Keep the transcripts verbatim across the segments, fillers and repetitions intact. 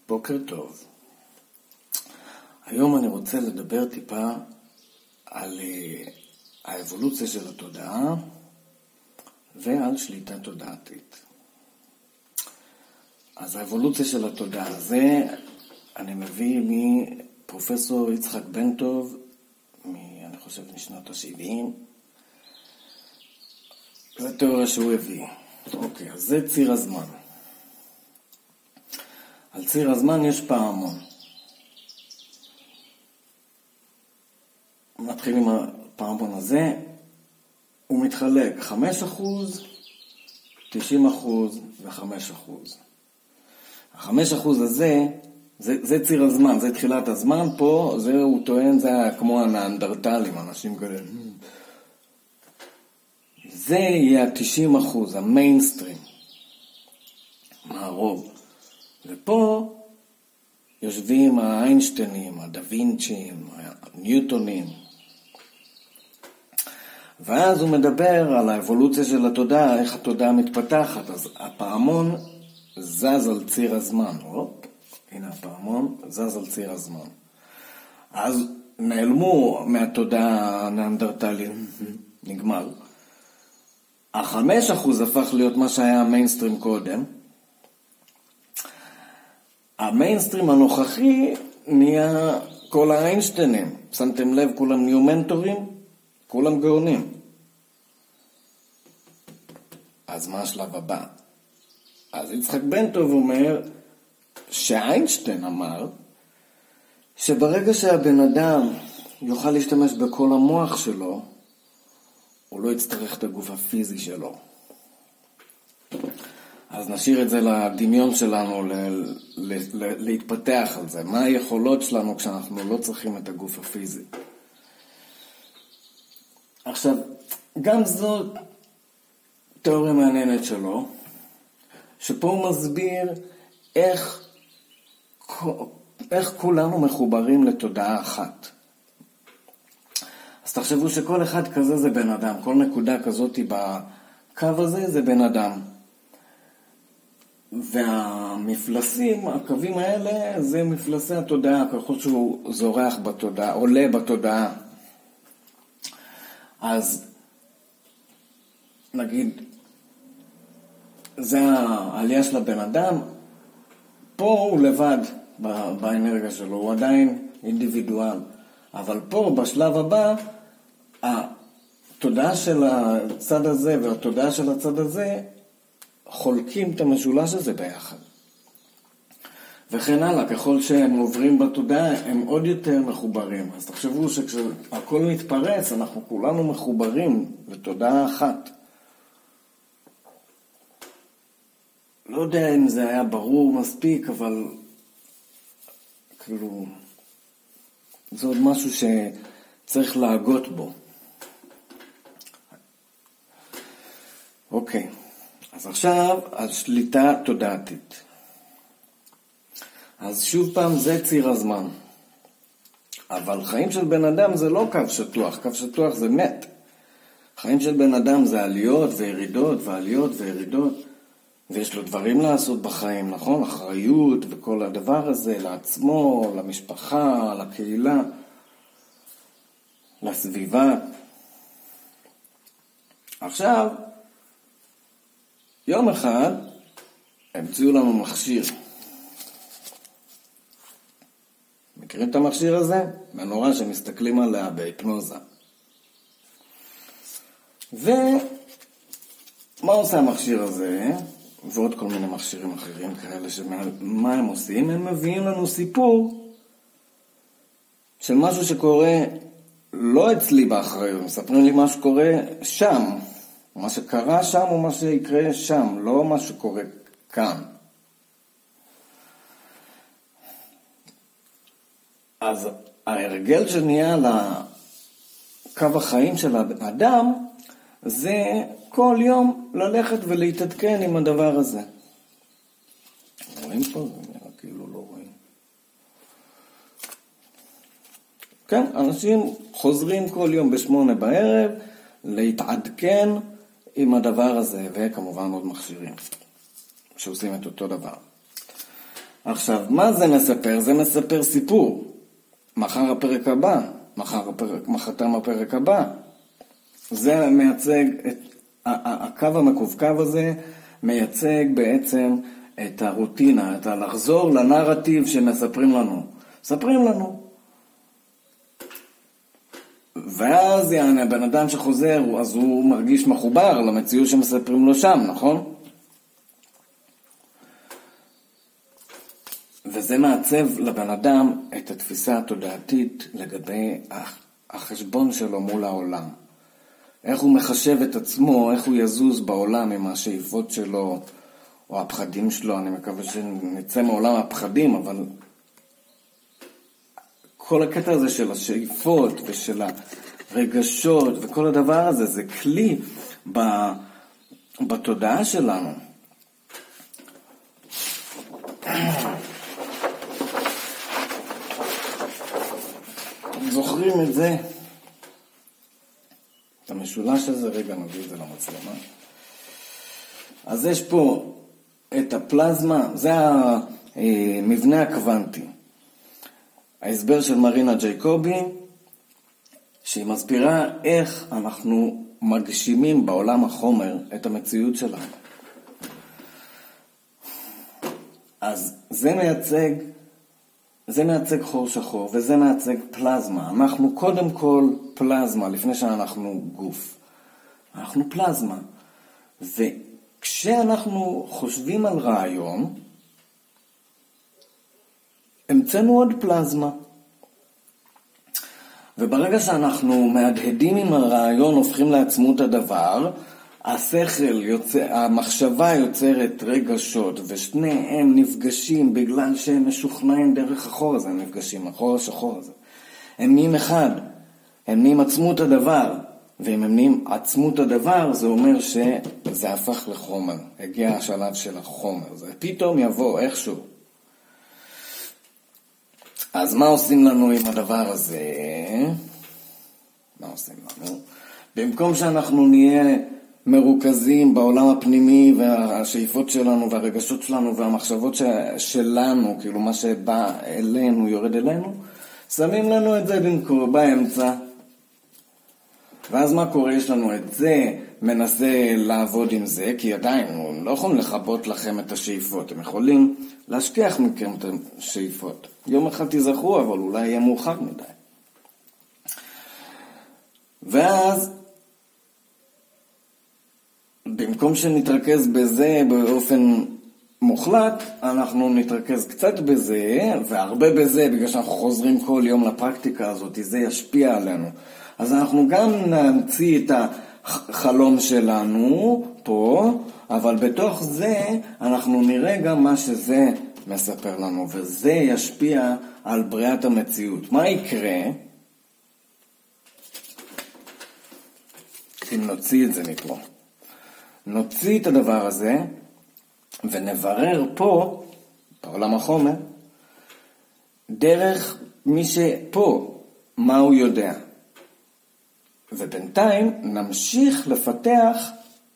בוקר טוב. היום אני רוצה לדבר טיפה על האבולוציה של התודעה ועל שליטה תודעתית. אז האבולוציה של התודעה, זה אני מביא מפרופסור יצחק בן טוב, מ, אני חושב משנות ה-שבעים. זו תיאוריה שהוא הביא. אוקיי, אז זה ציר הזמן. על ציר הזמן יש פעמון. מתחיל עם הפעמון הזה, הוא מתחלק חמישה אחוז, תשעים אחוז ו-חמישה אחוז. ה-חמישה אחוז הזה, זה, זה ציר הזמן, זה תחילת הזמן, פה זה הוא טוען, זה כמו הנאנדרטלים, אנשים כאלה. זה יהיה ה-תשעים אחוז, המיינסטרים, מהרוב. ופה יושבים האיינשטיינים, הדווינצ'ים, הניוטונים. ואז הוא מדבר על האבולוציה של התודעה, איך התודעה מתפתחת. אז הפעמון זז על ציר הזמן. הופ, הנה הפעמון זז על ציר הזמן. אז נעלמו מהתודעה הנאנדרטלים, נגמר. החמש אחוז הפך להיות מה שהיה המיינסטרים קודם. המיינסטרים הנוכחי נהיה כל האיינשטיינים. שמתם לב, כולם נהיו מנטורים, כולם גאונים. אז מה השלב הבא? אז יצחק בן טוב אומר שאיינשטיין אמר שברגע שהבן אדם יוכל להשתמש בכל המוח שלו, הוא לא יצטרך את הגוף הפיזי שלו. אז נשאיר את זה לדמיון שלנו, ל- ל- ל- להתפתח על זה. מה היכולות שלנו כשאנחנו לא צריכים את הגוף הפיזי? עכשיו, גם זאת תיאוריה מעניינת שלו, שפה הוא מסביר איך, איך כולנו מחוברים לתודעה אחת. אז תחשבו שכל אחד כזה זה בן אדם, כל נקודה כזאת בקו הזה זה בן אדם. והמפלסים, הקווים האלה, זה מפלסי התודעה, ככל שהוא זורח בתודעה, עולה בתודעה. אז נגיד, זה העלייה של הבן אדם, פה הוא לבד באנרגיה שלו, הוא עדיין אינדיבידואל. אבל פה, בשלב הבא, התודעה של הצד הזה והתודעה של הצד הזה, חולקים את המשולש הזה ביחד. וכן הלאה, ככל שהם עוברים בתודעה, הם עוד יותר מחוברים. אז תחשבו שכשהכל מתפרץ, אנחנו כולנו מחוברים לתודעה אחת. לא יודע אם זה היה ברור מספיק, אבל כאילו, זה עוד משהו שצריך להגות בו. אוקיי. אז עכשיו, השליטה תודעתית. אז שוב פעם, זה ציר הזמן. אבל חיים של בן אדם זה לא קו שטוח, קו שטוח זה מת. חיים של בן אדם זה עליות וירידות, ועליות וירידות, ויש לו דברים לעשות בחיים, נכון? אחריות וכל הדבר הזה, לעצמו, למשפחה, לקהילה, לסביבה. עכשיו, יום אחד המציאו לנו מכשיר. מכירים את המכשיר הזה? מנורה שמסתכלים עליה בהיפנוזה. ומה עושה המכשיר הזה? ועוד כל מיני מכשירים אחרים כאלה, שמה הם עושים? הם מביאים לנו סיפור של משהו שקורה לא אצלי באחריות, מספרים לי מה שקורה שם. מה שקרה שם הוא מה שיקרה שם, לא מה שקורה כאן. אז ההרגל שנהיה לקו החיים של האדם, זה כל יום ללכת ולהתעדכן עם הדבר הזה. רואים פה? זה נראה כאילו לא רואים. כן, אנשים חוזרים כל יום בשמונה בערב להתעדכן עם הדבר הזה, וכמובן עוד מכשירים שעושים את אותו דבר. עכשיו, מה זה מספר? זה מספר סיפור. מחר הפרק הבא, מחר הפרק, מחרתם הפרק הבא. זה מייצג, את, הקו המקווקו הזה מייצג בעצם את הרוטינה, את הלחזור לנרטיב שמספרים לנו. מספרים לנו. ואז יעני, הבן אדם שחוזר, אז הוא מרגיש מחובר למציאות שמספרים לו שם, נכון? וזה מעצב לבן אדם את התפיסה התודעתית לגבי החשבון שלו מול העולם. איך הוא מחשב את עצמו, איך הוא יזוז בעולם עם השאיפות שלו או הפחדים שלו. אני מקווה שנצא מעולם הפחדים, אבל כל הקטע הזה של השאיפות ושל הרגשות וכל הדבר הזה, זה כלי בתודעה שלנו. זוכרים את זה? את המשולש הזה, רגע נביא את זה למצלמה. אז יש פה את הפלזמה, זה המבנה הקוונטי. ההסבר של מרינה ג'ייקובי, שהיא מסבירה איך אנחנו מגשימים בעולם החומר את המציאות שלנו. אז זה מייצג, זה מייצג חור שחור, וזה מייצג פלזמה. אנחנו קודם כל פלזמה, לפני שאנחנו גוף. אנחנו פלזמה. וכשאנחנו חושבים על רעיון, המצאנו עוד פלזמה. וברגע שאנחנו מהדהדים עם הרעיון, הופכים לעצמות הדבר, השכל יוצא, המחשבה יוצרת רגשות, ושניהם נפגשים בגלל שהם משוכנעים דרך החור הזה, הם נפגשים, החור השחור הזה. הם נהיים אחד, הם נהיים עצמות הדבר, ואם הם נהיים עצמות הדבר, זה אומר שזה הפך לחומר, הגיע השלב של החומר, זה פתאום יבוא איכשהו. אז מה עושים לנו עם הדבר הזה? מה עושים לנו? במקום שאנחנו נהיה מרוכזים בעולם הפנימי והשאיפות שלנו והרגשות שלנו והמחשבות שלנו, כאילו מה שבא אלינו יורד אלינו, שמים לנו את זה במקום, באמצע. ואז מה קורה? יש לנו את זה, מנסה לעבוד עם זה, כי עדיין לא יכולים לחבות לכם את השאיפות, הם יכולים להשכיח מכם את השאיפות. יום אחד תזכרו, אבל אולי יהיה מאוחר מדי. ואז, במקום שנתרכז בזה באופן מוחלט, אנחנו נתרכז קצת בזה, והרבה בזה, בגלל שאנחנו חוזרים כל יום לפרקטיקה הזאת, זה ישפיע עלינו. אז אנחנו גם נמציא את החלום שלנו פה, אבל בתוך זה אנחנו נראה גם מה שזה מספר לנו, וזה ישפיע על בריאת המציאות. מה יקרה אם נוציא את זה מפה? נוציא את הדבר הזה ונברר פה, בעולם החומר, דרך מי שפה, מה הוא יודע. ובינתיים נמשיך לפתח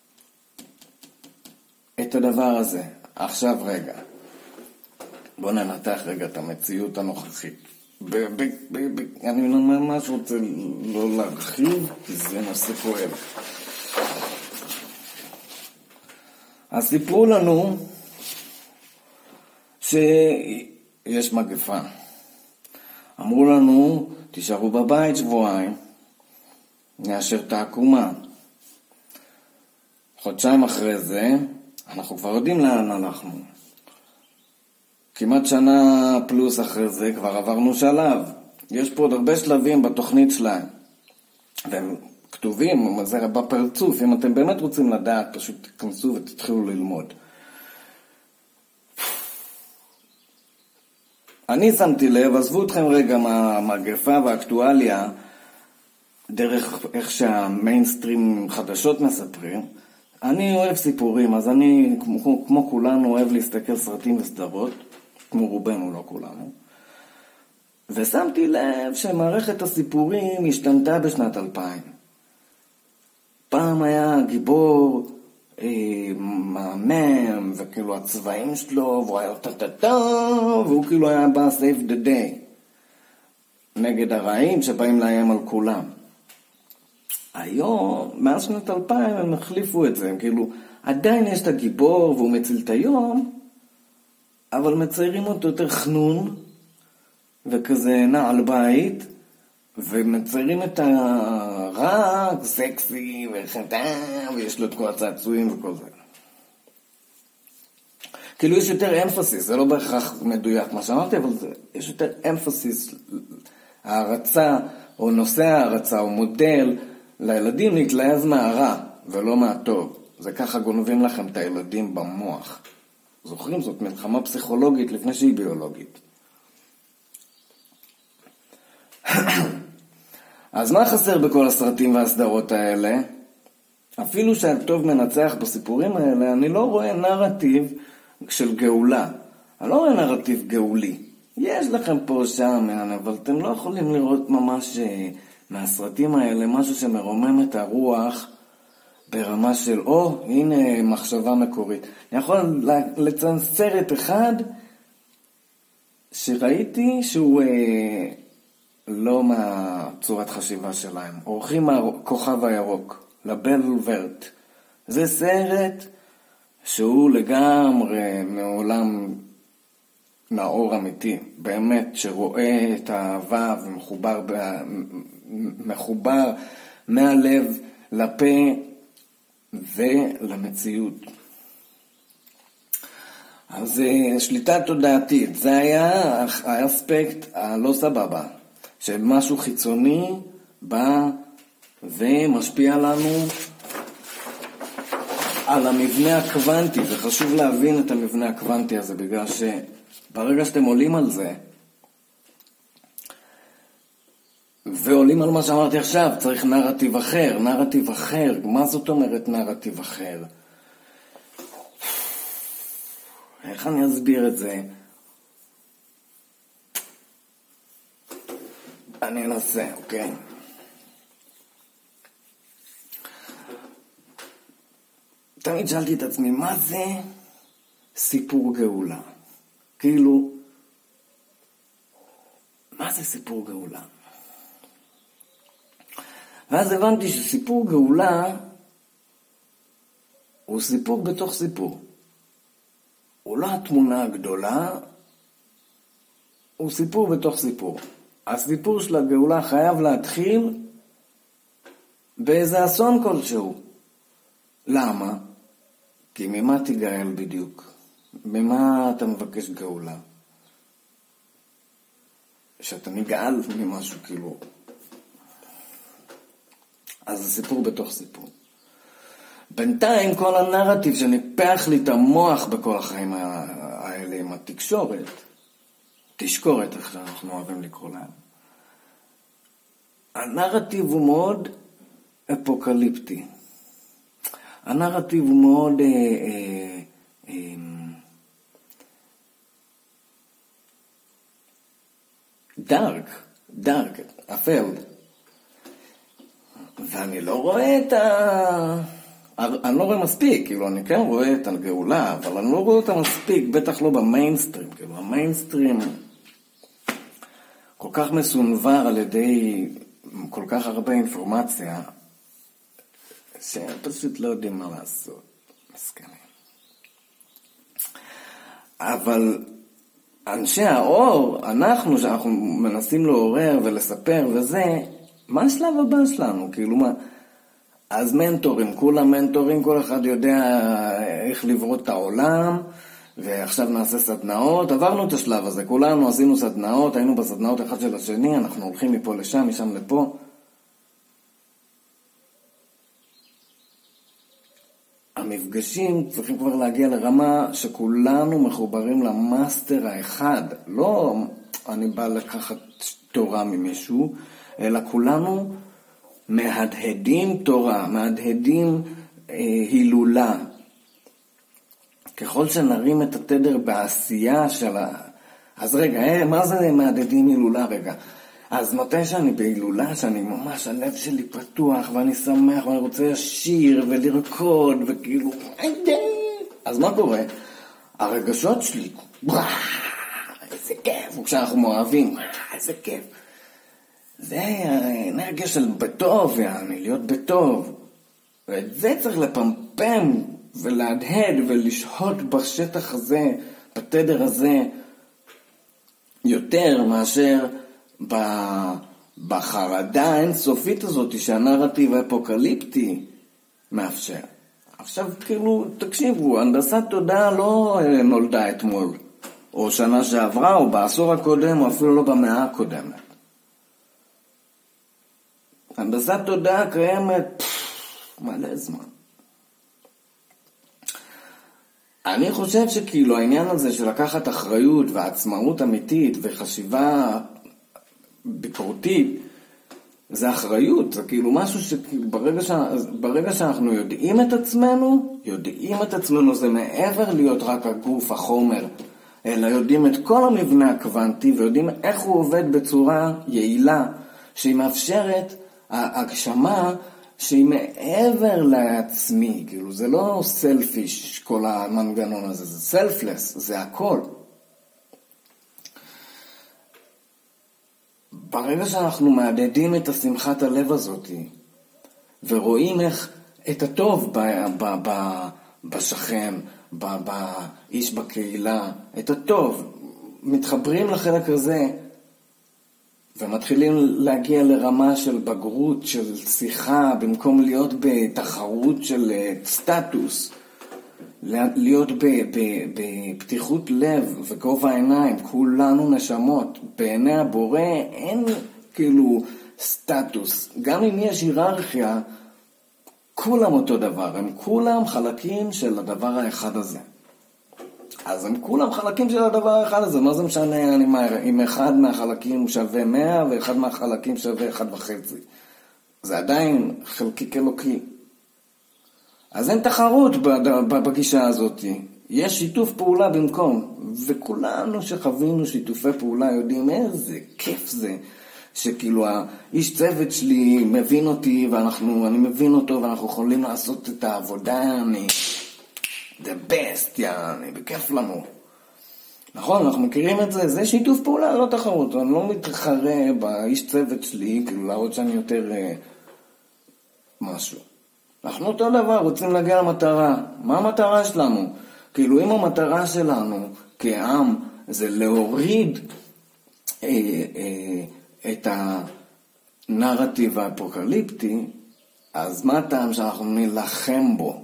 את הדבר הזה. עכשיו רגע, בואו ננתח רגע את המציאות הנוכחית. ב- ב- ב- ב- אני ממש רוצה לא להרחיב, כי זה נושא כואב. אז סיפרו לנו שיש מגפה. אמרו לנו, תישארו בבית שבועיים, נאשר את העקומה. חודשיים אחרי זה, אנחנו כבר יודעים לאן הלכנו. כמעט שנה פלוס אחרי זה, כבר עברנו שלב. יש פה עוד הרבה שלבים בתוכנית שלהם. והם כתובים, זה בפרצוף. אם אתם באמת רוצים לדעת, פשוט תכנסו ותתחילו ללמוד. אני שמתי לב, עזבו אתכם רגע מהמגפה והאקטואליה, דרך איך שהמיינסטרים חדשות מספרים. אני אוהב סיפורים, אז אני, כמו, כמו כולנו, אוהב להסתכל סרטים וסדרות, כמו רובנו, לא כולנו. ושמתי לב שמערכת הסיפורים השתנתה בשנת אלפיים. פעם היה גיבור מהמם, וכאילו הצבעים שלו, והוא היה טה-טה-טה, והוא כאילו היה בא save the day, נגד הרעים שבאים להם על כולם. היום, מאז שנת אלפיים, הם החליפו את זה, הם כאילו, עדיין יש את הגיבור והוא מציל את היום, אבל מציירים אותו יותר חנון, וכזה נעל בית, ומציירים את הרע, סקסי, וחדה, ויש לו את כל הצעצועים וכל זה. כאילו יש יותר אמפסיס, זה לא בהכרח מדויק מה שאמרתי, אבל זה, יש יותר אמפסיס, הערצה, או נושא הערצה, או מודל, לילדים להתלהב מהרע, ולא מהטוב. זה ככה גונבים לכם את הילדים במוח. זוכרים? זאת מלחמה פסיכולוגית לפני שהיא ביולוגית. אז מה חסר בכל הסרטים והסדרות האלה? אפילו שהטוב מנצח בסיפורים האלה, אני לא רואה נרטיב של גאולה. אני לא רואה נרטיב גאולי. יש לכם פה שם, אבל אתם לא יכולים לראות ממש מהסרטים האלה משהו שמרומם את הרוח ברמה של, או, הנה מחשבה מקורית. אני יכול לציין סרט אחד שראיתי שהוא אה, לא מהצורת חשיבה שלהם. אורחים מהכוכב הירוק, לבל ורט. זה סרט שהוא לגמרי מעולם נאור אמיתי, באמת, שרואה את האהבה ומחובר ב... מחובר מהלב לפה ולמציאות. אז שליטה תודעתית, זה היה האספקט הלא סבבה, שמשהו חיצוני בא ומשפיע לנו על המבנה הקוונטי, וחשוב להבין את המבנה הקוונטי הזה, בגלל שברגע שאתם עולים על זה, ועולים על מה שאמרתי עכשיו, צריך נרטיב אחר, נרטיב אחר. מה זאת אומרת נרטיב אחר? איך אני אסביר את זה? אני אנסה, אוקיי? תמיד שאלתי את עצמי, מה זה סיפור גאולה? כאילו, מה זה סיפור גאולה? ואז הבנתי שסיפור גאולה הוא סיפור בתוך סיפור. הוא לא התמונה הגדולה, הוא סיפור בתוך סיפור. הסיפור של הגאולה חייב להתחיל באיזה אסון כלשהו. למה? כי ממה תיגאל בדיוק? ממה אתה מבקש גאולה? שאתה נגאל ממשהו כאילו. אז זה סיפור בתוך סיפור. בינתיים כל הנרטיב שניפח לי את המוח בכל החיים האלה עם התקשורת, תשקורת איך שאנחנו אוהבים לקרוא להם. הנרטיב הוא מאוד אפוקליפטי. הנרטיב הוא מאוד אה, אה, אה, דארק, דארק, אפל. ואני לא רואה את ה... אני לא רואה מספיק, כאילו אני כן רואה את הגאולה, אבל אני לא רואה אותה מספיק, בטח לא במיינסטרים, כאילו המיינסטרים כל כך מסונבר על ידי כל כך הרבה אינפורמציה, שהם פשוט לא יודעים מה לעשות, מסכנים. אבל אנשי האור, אנחנו שאנחנו מנסים לעורר ולספר וזה, מה השלב הבא שלנו? כאילו מה? אז מנטורים, כולם מנטורים, כל אחד יודע איך לברות את העולם, ועכשיו נעשה סדנאות. עברנו את השלב הזה, כולנו עשינו סדנאות, היינו בסדנאות אחד של השני, אנחנו הולכים מפה לשם, משם לפה. המפגשים צריכים כבר להגיע לרמה שכולנו מחוברים למאסטר האחד. לא אני בא לקחת תורה ממישהו, אלא כולנו מהדהדים תורה, מהדהדים אה, הילולה. ככל שנרים את התדר בעשייה של ה... אז רגע, אה, מה זה מהדהדים הילולה רגע? אז מתי שאני בהילולה, שאני ממש, הלב שלי פתוח, ואני שמח, ואני רוצה לשיר ולרקוד, וכאילו, אז מה קורה? הרגשות שלי, איזה כיף, וכשאנחנו מאוהבים, איזה כיף. זה האנרגיה של בטוב, יעני, להיות בטוב. ואת זה צריך לפמפם ולהדהד ולשהות בשטח הזה, בתדר הזה, יותר מאשר בחרדה האינסופית הזאת שהנרטיב האפוקליפטי מאפשר. עכשיו כאילו, תקשיבו, הנדסת תודעה לא נולדה אתמול, או שנה שעברה, או בעשור הקודם, או אפילו לא במאה הקודמת. הנדסת תודעה קיימת מלא זמן. אני חושב שכאילו העניין הזה של לקחת אחריות ועצמאות אמיתית וחשיבה ביקורתית, זה אחריות, זה כאילו משהו שברגע ש... ברגע שאנחנו יודעים את עצמנו, יודעים את עצמנו, זה מעבר להיות רק הגוף, החומר, אלא יודעים את כל המבנה הקוונטי ויודעים איך הוא עובד בצורה יעילה, שהיא מאפשרת ההגשמה שהיא מעבר לעצמי, כאילו זה לא סלפיש כל המנגנון הזה, זה סלפלס, זה הכל. ברגע שאנחנו מעדדים את השמחת הלב הזאת, ורואים איך את הטוב ב, ב, ב, בשכן, ב, באיש בקהילה, את הטוב, מתחברים לחלק הזה, ומתחילים להגיע לרמה של בגרות, של שיחה, במקום להיות בתחרות של סטטוס, להיות בפתיחות לב וגובה העיניים, כולנו נשמות, בעיני הבורא אין כאילו סטטוס, גם אם יש היררכיה, כולם אותו דבר, הם כולם חלקים של הדבר האחד הזה. אז הם כולם חלקים של הדבר האחד הזה, מה זה משנה אם אחד מהחלקים שווה מאה ואחד מהחלקים שווה אחד וחצי? זה עדיין חלקיק אלוקי. אז אין תחרות בגישה הזאת, יש שיתוף פעולה במקום, וכולנו שחווינו שיתופי פעולה יודעים איזה כיף זה, שכאילו האיש צוות שלי מבין אותי ואנחנו, אני מבין אותו ואנחנו יכולים לעשות את העבודה, אני... the best, יעני, בכיף לנו. נכון, אנחנו מכירים את זה, זה שיתוף פעולה, לא תחרות, אני לא מתחרה באיש צוות שלי, כאילו להראות שאני יותר אה, משהו. אנחנו אותו דבר, רוצים להגיע למטרה. מה המטרה שלנו? כאילו אם המטרה שלנו כעם זה להוריד אה, אה, את הנרטיב האפוקליפטי, אז מה הטעם שאנחנו נלחם בו?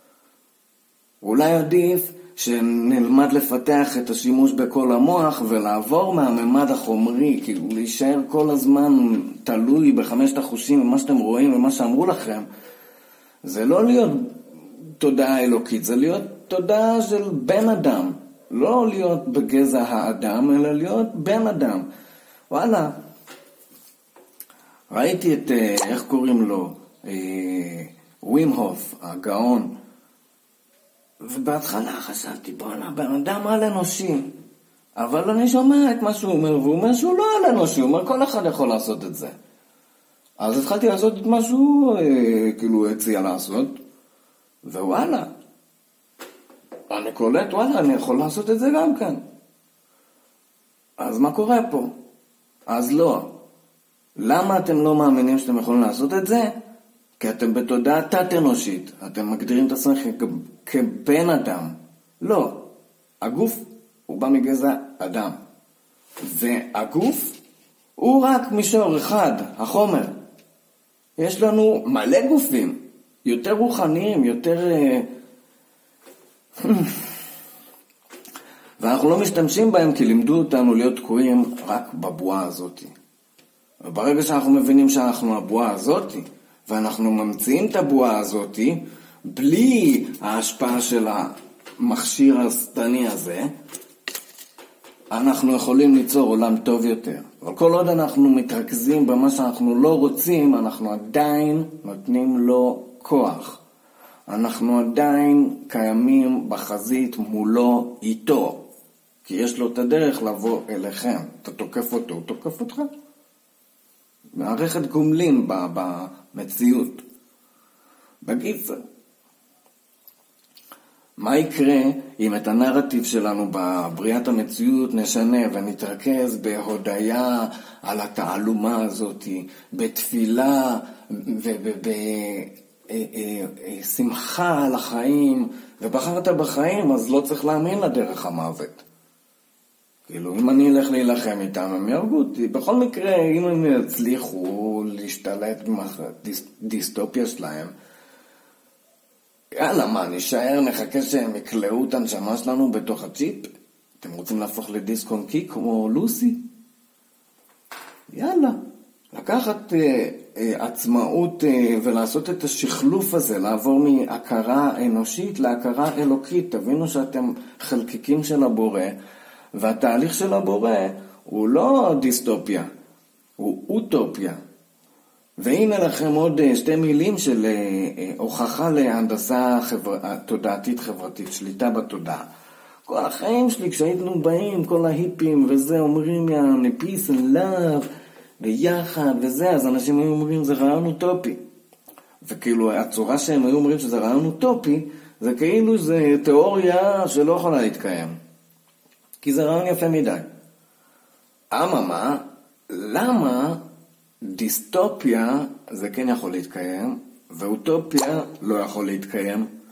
אולי עדיף שנלמד לפתח את השימוש בכל המוח ולעבור מהממד החומרי, כאילו להישאר כל הזמן תלוי בחמשת החושים ומה שאתם רואים ומה שאמרו לכם. זה לא להיות תודעה אלוקית, זה להיות תודעה של בן אדם. לא להיות בגזע האדם, אלא להיות בן אדם. וואלה, ראיתי את, איך קוראים לו, ווים הוף, הגאון, ובהתחלה חשבתי, בוא'נה, בן אדם על אנושי. אבל אני שומע את מה שהוא אומר, והוא אומר שהוא לא על אנושי, הוא אומר כל אחד יכול לעשות את זה. אז התחלתי לעשות את מה שהוא אה, כאילו הציע לעשות, ווואלה, אני קולט, וואלה, אני יכול לעשות את זה גם כאן. אז מה קורה פה? אז לא. למה אתם לא מאמינים שאתם יכולים לעשות את זה? כי אתם בתודעה תת-אנושית. אתם מגדירים את עצמכם כבן אדם. לא. הגוף הוא בא מגזע אדם. והגוף הוא רק מישור אחד, החומר. יש לנו מלא גופים. יותר רוחניים, יותר... ואנחנו לא משתמשים בהם כי לימדו אותנו להיות תקועים רק בבועה הזאת. וברגע שאנחנו מבינים שאנחנו הבועה הזאת, ואנחנו ממציאים את הבועה הזאת, בלי ההשפעה של המכשיר השטני הזה, אנחנו יכולים ליצור עולם טוב יותר. אבל כל עוד אנחנו מתרכזים במה שאנחנו לא רוצים, אנחנו עדיין נותנים לו כוח. אנחנו עדיין קיימים בחזית מולו איתו. כי יש לו את הדרך לבוא אליכם. אתה תוקף אותו, הוא תוקף אותך. מערכת גומלין במציאות. בקיצור, מה יקרה אם את הנרטיב שלנו בבריאת המציאות נשנה ונתרכז בהודעה על התעלומה הזאת, בתפילה ובשמחה על החיים, ובחרת בחיים אז לא צריך להאמין לדרך המוות. כאילו, אם אני אלך להילחם איתם, הם יהרגו אותי. בכל מקרה, אם הם יצליחו להשתלט בדיסטופיה שלהם, יאללה, מה, נשאר, נחכה שהם יקלעו את הנשמה שלנו בתוך הצ'יפ? אתם רוצים להפוך לדיסק און קי כמו לוסי? יאללה, לקחת אה, אה, עצמאות אה, ולעשות את השחלוף הזה, לעבור מהכרה אנושית להכרה אלוקית. תבינו שאתם חלקיקים של הבורא, והתהליך של הבורא הוא לא דיסטופיה, הוא אוטופיה. והנה לכם עוד שתי מילים של הוכחה להנדסה חבר... תודעתית חברתית, שליטה בתודעה. כל החיים שלי כשהיינו באים, כל ההיפים וזה, אומרים יעני peace and love, ביחד וזה, אז אנשים היו אומרים זה רעיון אוטופי. וכאילו הצורה שהם היו אומרים שזה רעיון אוטופי, זה כאילו זה תיאוריה שלא יכולה להתקיים. כי זה רעיון יפה מדי. אממה, למה דיסטופיה זה כן יכול להתקיים, ואוטופיה לא יכול להתקיים?